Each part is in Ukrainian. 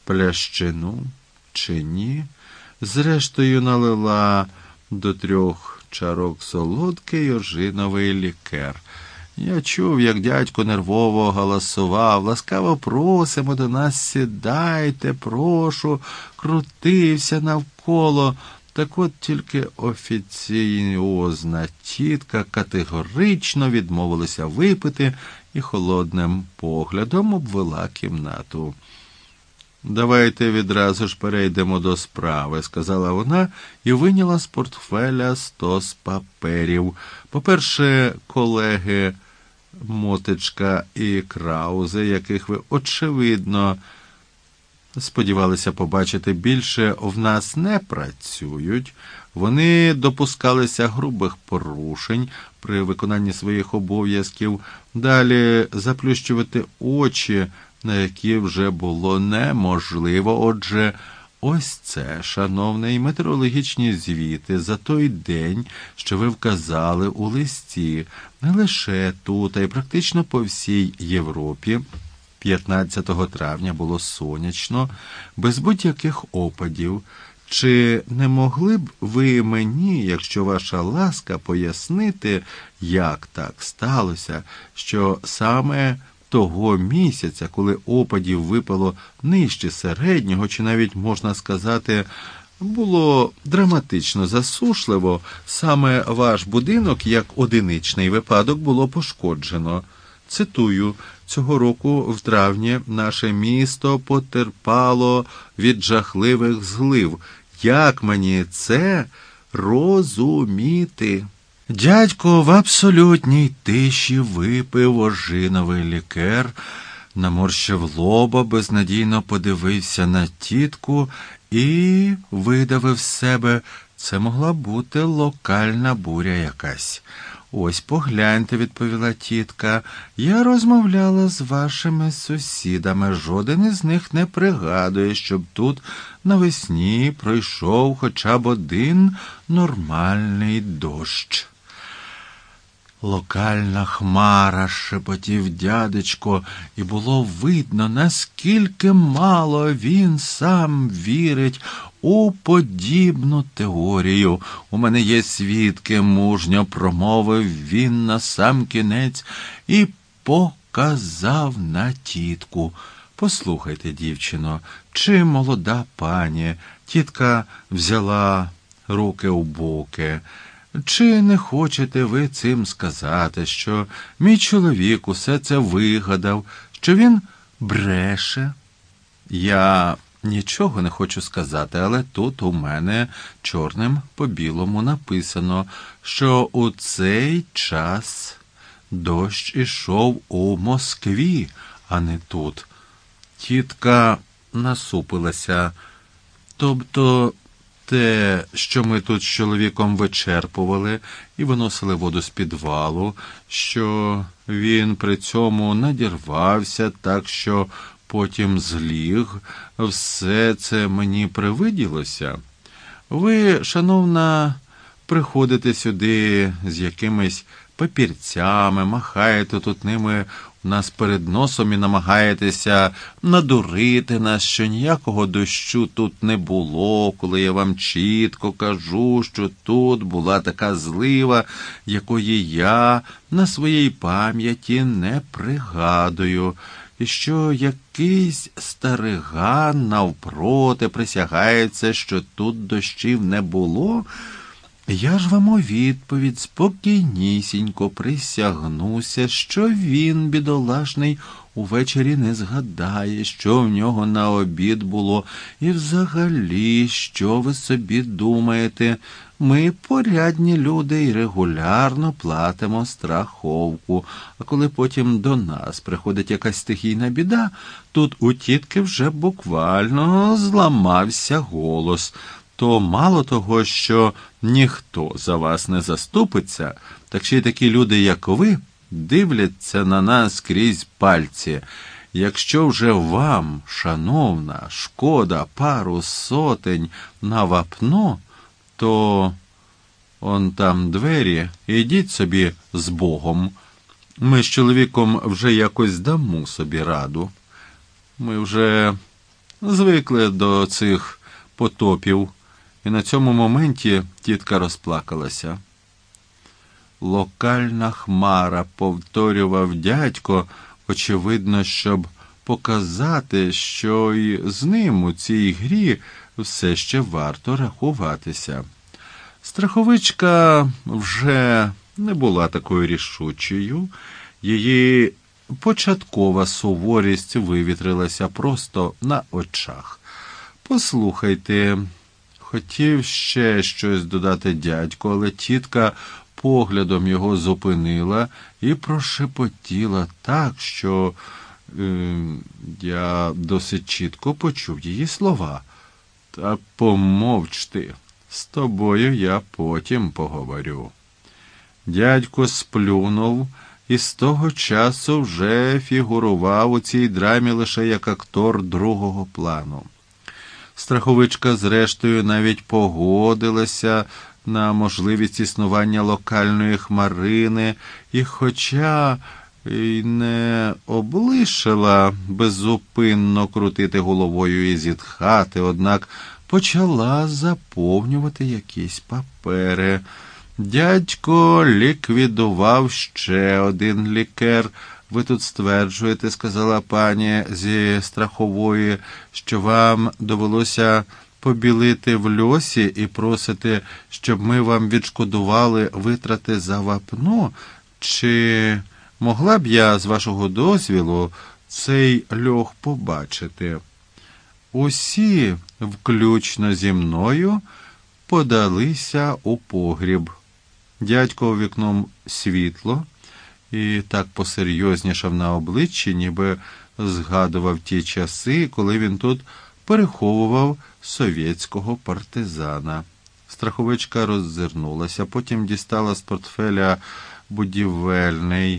плящину чи ні. Зрештою налила до 3 чарок солодкий ожиновий лікер. Я чув, як дядько нервово галасував: «Ласкаво просимо до нас, сідайте, прошу», крутився навколо. Так от тільки офіціозна тітка категорично відмовилася випити і холодним поглядом обвела кімнату. «Давайте відразу ж перейдемо до справи», – сказала вона і вийняла з портфеля 100 паперів. По-перше, колеги Мотичка і Краузе, яких ви, очевидно, сподівалися побачити більше, в нас не працюють. Вони допускалися грубих порушень при виконанні своїх обов'язків. Далі заплющувати очі, на які вже було неможливо. Отже, ось це, шановний, метеорологічні звіти за той день, що ви вказали у листі, не лише тут, а й практично по всій Європі. 15 травня було сонячно, без будь-яких опадів. Чи не могли б ви мені, якщо ваша ласка, пояснити, як так сталося, що саме того місяця, коли опадів випало нижче середнього, чи навіть, можна сказати, було драматично засушливо, саме ваш будинок, як одиничний випадок, було пошкоджено? Цитую: «Цього року в травні наше місто потерпало від жахливих злив. Як мені це розуміти?» Дядько в абсолютній тиші випив ожиновий лікер, наморщив лоба, безнадійно подивився на тітку і видавив з себе: «Це могла бути локальна буря якась». «Ось погляньте», – відповіла тітка, – «я розмовляла з вашими сусідами. Жоден із них не пригадує, щоб тут навесні пройшов хоча б один нормальний дощ». «Локальна хмара», – шепотів дядечко, і було видно, наскільки мало він сам вірить у подібну теорію. «У мене є свідки», – мужньо промовив він насамкінець і показав на тітку. «Послухайте, дівчино, чи молода пані?» Тітка взяла руки у боки. «Чи не хочете ви цим сказати, що мій чоловік усе це вигадав, що він бреше?» «Я нічого не хочу сказати, але тут у мене чорним по білому написано, що у цей час дощ ішов у Москві, а не тут». Тітка насупилася. «Тобто те, що ми тут з чоловіком вичерпували і виносили воду з підвалу, що він при цьому надірвався так, що потім зліг, все це мені привиділося? Ви, шановна, приходите сюди з якимись папірцями, махаєте тут ними у нас перед носом і намагаєтеся надурити нас, що ніякого дощу тут не було, коли я вам чітко кажу, що тут була така злива, якої я на своїй пам'яті не пригадую, і що якийсь стариган навпроти присягається, що тут дощів не було». Я ж вам у відповідь спокійнісінько присягнуся, що він, бідолашний, увечері не згадає, що в нього на обід було. І взагалі, що ви собі думаєте? Ми порядні люди і регулярно платимо страховку. А коли потім до нас приходить якась стихійна біда, тут у тітки вже буквально зламався голос. То мало того, що ніхто за вас не заступиться, так ще й такі люди, як ви, дивляться на нас крізь пальці. Якщо вже вам, шановна, шкода пару сотень на вапно, то он там двері, ідіть собі з Богом. Ми з чоловіком вже якось дамо собі раду. Ми вже Звикли до цих потопів. І на цьому моменті тітка розплакалася. «Локальна хмара», – повторював дядько, очевидно, щоб показати, що й з ним у цій грі все ще варто рахуватися. Страховичка вже не була такою рішучою. Її початкова суворість вивітрилася просто на очах. «Послухайте», – хотів ще щось додати дядько, але тітка поглядом його зупинила і прошепотіла так, що я досить чітко почув її слова. «Та помовч ти, з тобою я потім поговорю». Дядько сплюнув і з того часу вже фігурував у цій драмі лише як актор другого плану. Страховичка, зрештою, навіть погодилася на можливість існування локальної хмарини, і хоча й не облишила беззупинно крутити головою і зітхати, однак почала заповнювати якісь папери. Дядько ліквідував ще один лікер. «Ви тут стверджуєте, – сказала пані зі страхової, – що вам довелося побілити в льосі і просите, щоб ми вам відшкодували витрати за вапно? Чи могла б я, з вашого дозволу, цей льох побачити?» Усі, включно зі мною, подалися у погріб. Дядько у вікном світло і так посерйознішав на обличчі, ніби згадував ті часи, коли він тут переховував совєтського партизана. Страховичка роззирнулася, потім дістала з портфеля будівельний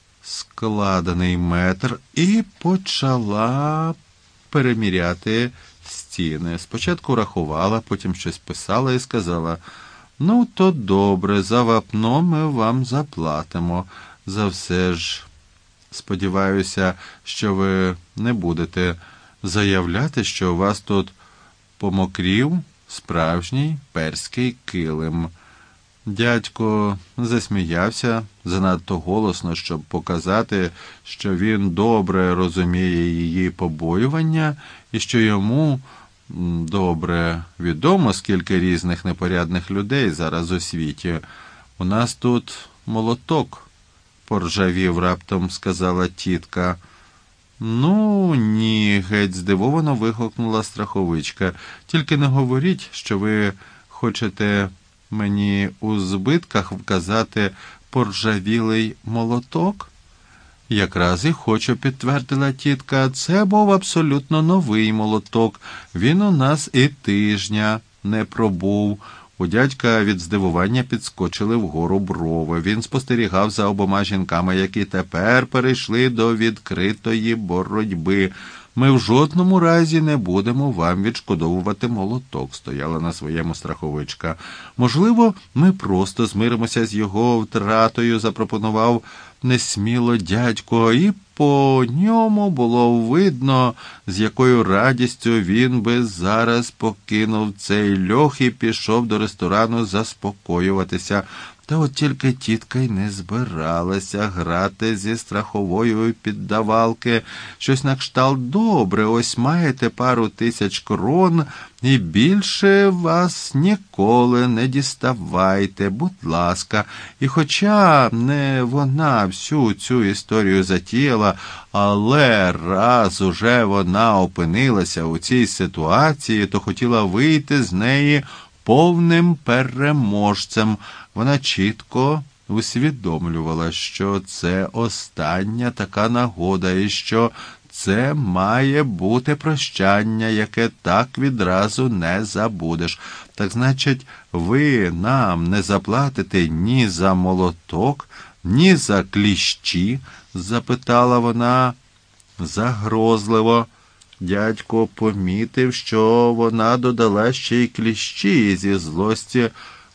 складений метр і почала переміряти стіни. Спочатку рахувала, потім щось писала і сказала: «Ну, то добре, за вапно ми вам заплатимо. За все ж, сподіваюся, що ви не будете заявляти, що у вас тут помокрів справжній перський килим». Дядько засміявся занадто голосно, щоб показати, що він добре розуміє її побоювання і що йому добре відомо, скільки різних непорядних людей зараз у світі. «У нас тут молоток», – поржавів раптом сказала тітка. «Ну, ні», – геть здивовано вигукнула страховичка. «Тільки не говоріть, що ви хочете мені у збитках вказати поржавілий молоток?» «Якраз і хочу», – підтвердила тітка. «Це був абсолютно новий молоток. Він у нас і тижня не пробув». У дядька від здивування підскочили вгору брови. Він спостерігав за обома жінками, які тепер перейшли до відкритої боротьби. «Ми в жодному разі не будемо вам відшкодовувати молоток», – стояла на своєму страховичка. «Можливо, ми просто змиримося з його втратою», – запропонував несміло дядько, і по ньому було видно, з якою радістю він би зараз покинув цей льох і пішов до ресторану заспокоюватися. Та от тільки тітка й не збиралася грати зі страховою піддавалки. Щось на кшталт: «Добре, ось маєте пару тисяч крон, і більше вас ніколи не діставайте, будь ласка». І хоча не вона всю цю історію затіяла, але раз уже вона опинилася у цій ситуації, то хотіла вийти з неї повним переможцем. Вона чітко усвідомлювала, що це остання така нагода і що це має бути прощання, яке так відразу не забудеш. «Так значить, ви нам не заплатите ні за молоток, ні за кліщі?» – запитала вона загрозливо. Дядько помітив, що вона додала ще й кліщі, і зі злості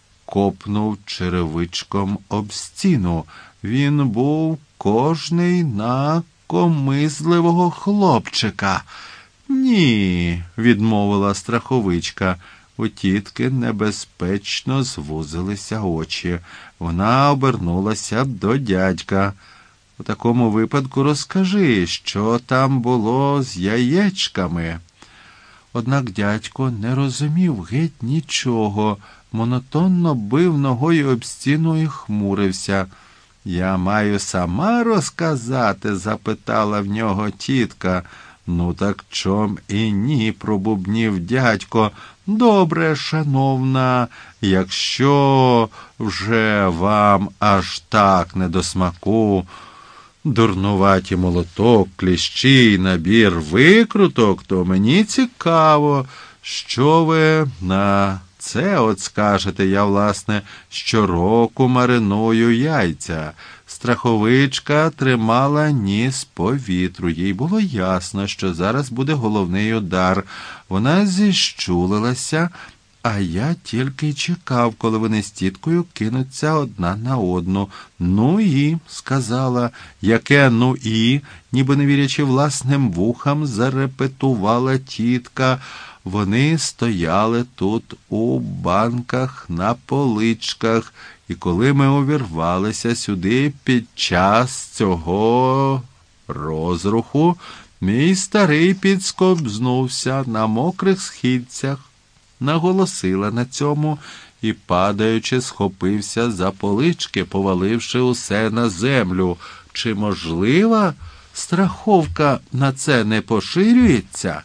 копнув черевичком об стіну. Він був кожний на комизливого хлопчика. Ні, відмовила страховичка. У тітки небезпечно звузилися очі. Вона обернулася до дядька. У такому випадку розкажи, що там було з яєчками. Однак дядько не розумів геть нічого, монотонно бив ногою об стіну і хмурився. «Я маю сама розказати?» – запитала в нього тітка. «Ну так чом і ні?» – пробубнів дядько. «Добре, шановна, якщо вже вам аж так не до смаку, дурнуваті молоток, кліщі й набір викруток, то мені цікаво, що ви на це от скажете. Я, власне, щороку мариную яйця». Страховичка тримала ніс по вітру. Їй було ясно, що зараз буде головний удар. Вона зіщулилася, а я тільки й чекав, коли вони з тіткою кинуться одна на одну. «Ну і», – сказала. «Яке ну і?» – ніби не вірячи власним вухам, зарепетувала тітка. Вони стояли тут у банках на поличках, і коли ми увірвалися сюди під час цього розруху, мій старий підскобзнувся на мокрих східцях, наголосила на цьому і, падаючи, схопився за полички, поваливши усе на землю. Чи можлива страховка на це не поширюється?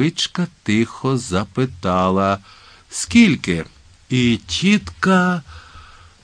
Страховичка тихо запитала: «Скільки?» І тітка